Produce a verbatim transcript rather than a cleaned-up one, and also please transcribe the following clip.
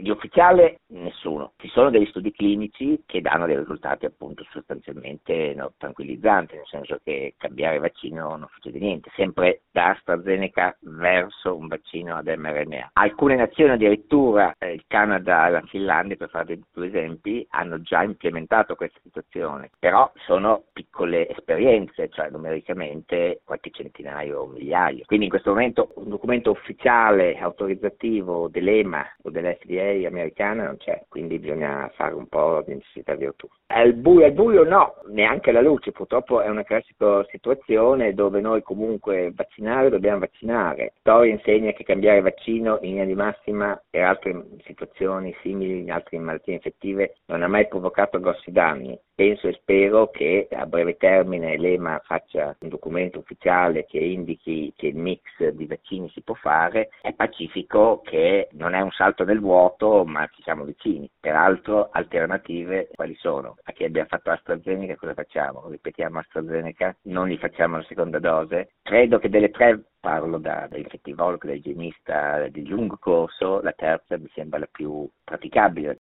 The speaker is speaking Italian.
Di ufficiale nessuno. Ci sono degli studi clinici che danno dei risultati appunto sostanzialmente no, tranquillizzanti, nel senso che cambiare vaccino non succede niente, sempre da AstraZeneca verso un vaccino ad mRNA. Alcune nazioni addirittura, eh, il Canada e la Finlandia, per fare due esempi, hanno già implementato questa situazione, però sono piccole esperienze, cioè numericamente qualche centinaio o migliaio. Quindi in questo momento un documento ufficiale autorizzativo dell'EMA o dell'F D A americana non c'è, quindi bisogna fare un po' di necessità virtù. Al buio, al buio no, neanche la luce, purtroppo è una classica situazione dove noi comunque vaccinare dobbiamo vaccinare. Storia insegna che cambiare vaccino in linea di massima per altre situazioni simili, in altre malattie infettive, non ha mai provocato grossi danni. Penso e spero che a breve termine l'EMA faccia un documento ufficiale che indichi che il mix di vaccini si può fare. È pacifico che non è un salto nel vuoto, ma ci siamo vicini. Peraltro alternative quali sono? A chi abbia fatto AstraZeneca cosa facciamo? Ripetiamo AstraZeneca? Non gli facciamo la seconda dose? Credo che delle tre, parlo da, da infettivologo, da igienista di lungo corso, la terza mi sembra la più praticabile.